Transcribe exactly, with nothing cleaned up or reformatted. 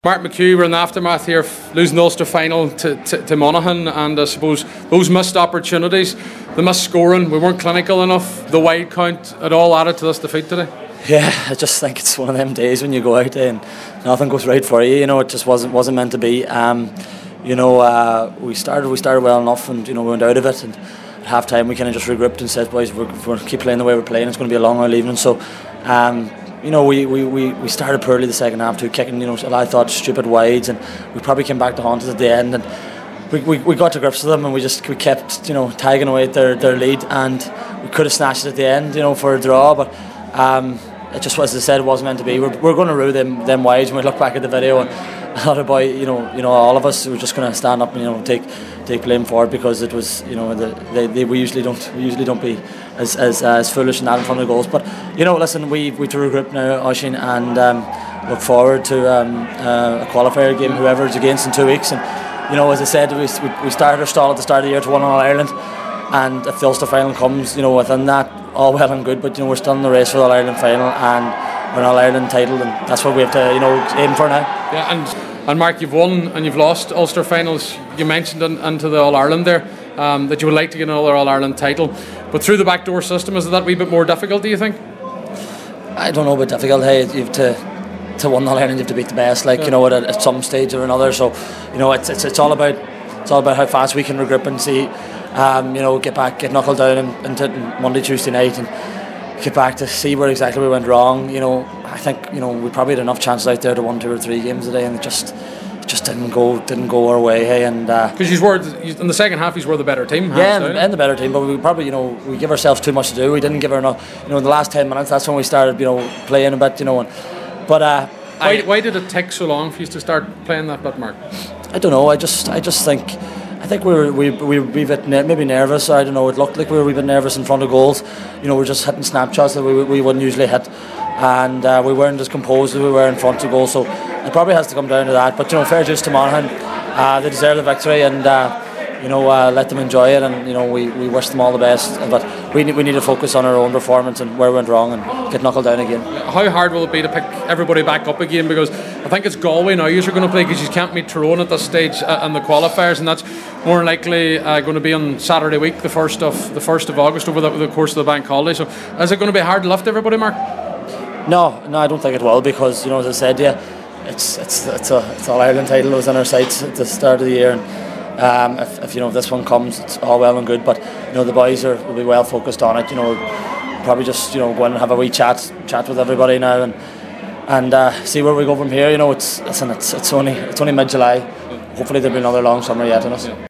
Mark McHugh, we're in the aftermath here of losing the Ulster final to, to, to Monaghan, and I suppose those missed opportunities, the missed scoring, we weren't clinical enough, the wide count, it all added to this defeat today. Yeah, I just think it's one of them days when you go out there and nothing goes right for you. You know, it just wasn't wasn't meant to be. Um, you know, uh, we started we started well enough, and you know we went out of it. And at half time we kind of just regrouped and said, boys, we're, we're keep playing the way we're playing. It's going to be a long early evening. So. Um, You know, we, we, we, we started poorly the second half too, kicking, you know, I thought stupid wides, and we probably came back to haunt us at the end, and we, we, we got to grips with them, and we just we kept, you know, tagging away at their, their lead, and we could have snatched it at the end, you know, for a draw, but um, it just, as I said, it wasn't meant to be. We're, we're going to rue them them wides when we look back at the video, and another boy, you know, you know, all of us were just going to stand up and, you know, take take blame for it, because it was, you know, the, they, they, we usually don't we usually don't be as as, uh, as foolish in that in front of the goals. But you know, listen, we we to regroup now, Oisín, and um, look forward to um, uh, a qualifier game, whoever it's against in two weeks. And you know, as I said, we we started our stall at the start of the year to one All Ireland, and if the Ulster final comes, you know, within that, all well and good. But you know, we're still in the race for the All Ireland final, and we're an All Ireland title, and that's what we have to, you know, aim for now. Yeah, and and Mark, you've won and you've lost Ulster finals. You mentioned in, into the All Ireland there um, that you would like to get another All Ireland title, but through the backdoor system, is it that wee bit more difficult, do you think? I don't know about difficult. Hey, you have to to win All Ireland, you have to beat the best, like, yeah. You know, at, at some stage or another. So you know, it's it's it's all about it's all about how fast we can regroup and see, um, you know, get back, get knuckled down into Monday, Tuesday night, and get back to see where exactly we went wrong. You know, I think, you know, we probably had enough chances out there to win two or three games a day, and it just it just didn't go didn't go our way. Hey, and because uh, you were in the second half, you were the better team. Yeah, and, and the better team, but we probably, you know, we give ourselves too much to do. We didn't give her enough. You know, in the last ten minutes, that's when we started, you know, playing a bit. You know, and but uh, why, I, why did it take so long for you to start playing that bit, Mark? I don't know. I just I just think. I think we were we we were a bit maybe nervous. I don't know. It looked like we were a wee bit nervous in front of goals. You know, we're just hitting snapshots that we we wouldn't usually hit, and uh, we weren't as composed as we were in front of goal. So it probably has to come down to that. But you know, fair dues to Monaghan. Uh, they deserve the victory, and uh, you know, uh, let them enjoy it. And you know, we, we wish them all the best. But we need we need to focus on our own performance and where we went wrong, and get knuckled down again. How hard will it be to pick everybody back up again? Because I think it's Galway now you're going to play, because you can't meet Tyrone at this stage uh, in the qualifiers, and that's more than likely uh, going to be on Saturday week, the first of the first of August, over the, the course of the bank holiday. So is it going to be hard to lift everybody, Mark? No, no, I don't think it will, because you know, as I said, yeah, it's it's it's a it's All Ireland title was in our sights at the start of the year, and um, if, if you know, if this one comes, it's all well and good. But you know, the boys are will be well focused on it. You know, probably just, you know, go in and have a wee chat chat with everybody now, and and uh, see where we go from here. You know, it's listen, it's it's only it's only mid July. Hopefully there'll be another long summer yet in us. Yeah.